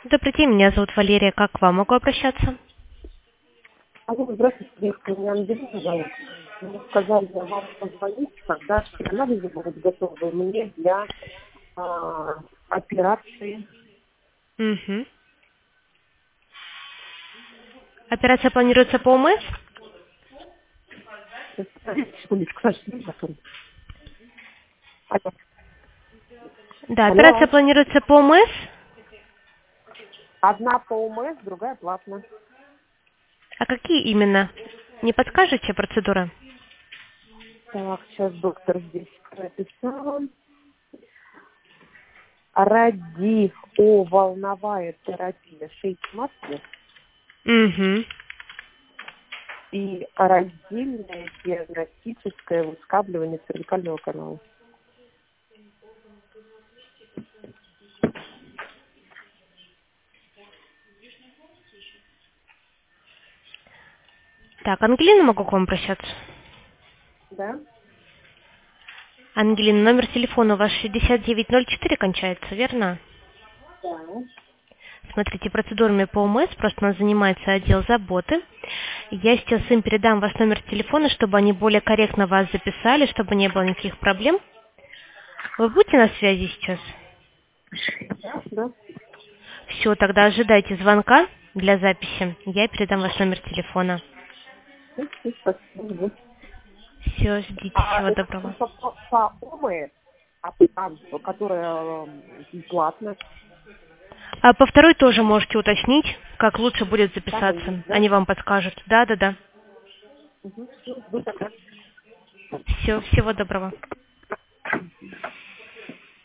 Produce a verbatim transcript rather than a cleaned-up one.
Добрый день, меня зовут Валерия. Как к вам могу обращаться? Алло, здравствуйте, девушка, меня Ангелина зовут. Мне сказали вам позвонить, когда все анализы будут готовы мне для а, операции. Угу. Операция планируется по ОМС? Секундочку, Саша, дай телефон. Алло. Да, операция Алло. планируется по ОМС. Одна по ОМС, другая платная. А какие именно? Не подскажете процедуры? Так, сейчас доктор здесь прописал. Радиоволновая терапия шейки матки Угу. и раздельное диагностическое выскабливание цервикального канала. Так, Ангелина, могу к вам обращаться? Да? Ангелина, номер телефона у вас шестьдесят девять ноль четыре кончается, верно? Да. Смотрите, процедурами по ОМС просто у нас занимается отдел заботы. Я сейчас им передам ваш номер телефона, чтобы они более корректно вас записали, чтобы не было никаких проблем. Вы будете на связи сейчас? Да, да. Все, тогда ожидайте звонка для записи. Я передам ваш номер телефона. Спасибо. Все, ждите. А Всего это доброго. только по, по ОМС, а там, которая э, платная, А по второй тоже можете уточнить, как лучше будет там и записаться. есть, да? Они вам подскажут. Да, да, да. Угу. Все, жду тогда. Все, всего доброго.